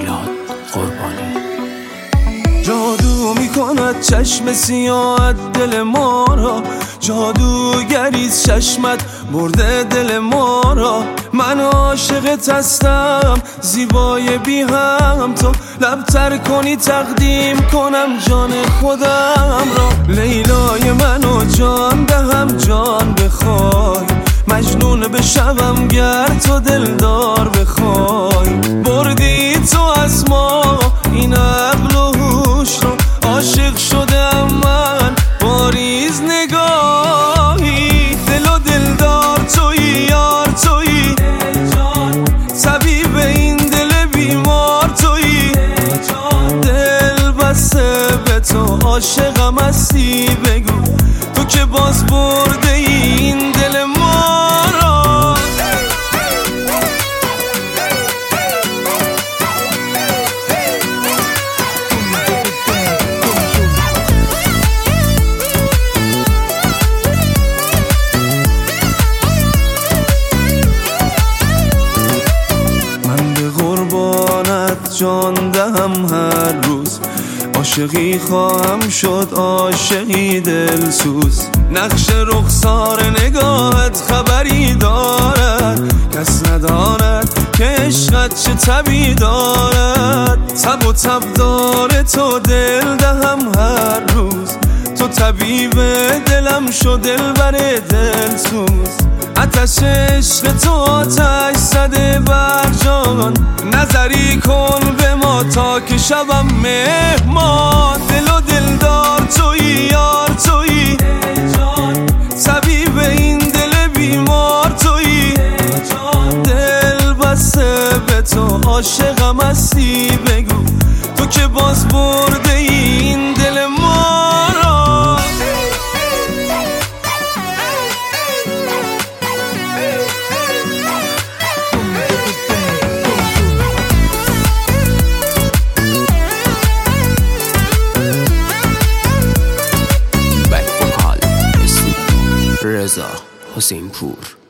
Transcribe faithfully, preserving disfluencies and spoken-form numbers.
میلاد قربانی. جادو میکند چشم سیاه دل ما را، جادوگریز چشمت برده دل ما را. من عاشقت هستم زیبای بی هم، تو لبتر کنی تقدیم کنم جان خودم را. لیلای منو جان دهم جان بخوای، مجنون بشوم گر تو دلدار بخوای. بردی تو از ما این عقل و هوش رو، عاشق شدم من باریز نگاهی. دل و دلدار تویی یار تویی، طبیب این دل بیمار تویی. دل بسته به تو عاشقم هستی، بگو تو که باز برده این دل ما را. من به قربانت جان دهم هر روز، عاشقی خواهم شد عاشقی دلسوز. نقش رخسار نگاهت خبری دارد، کس نداند که عشقت چه تبی دارد. تب و تب داره تو دل دهم هر روز، تو طبیب دلم شو دلبر دلسوز. آتش عشق تو آتش زده بر جان، نظری کن به ما تا که شبم مهمان. دل و دلدار تویی یار تویی، طبیب این دل بیمار تویی. دل بسته به تو عاشقم هستی، بگو تو که باز برده این دل ما را. رضا حسین پور.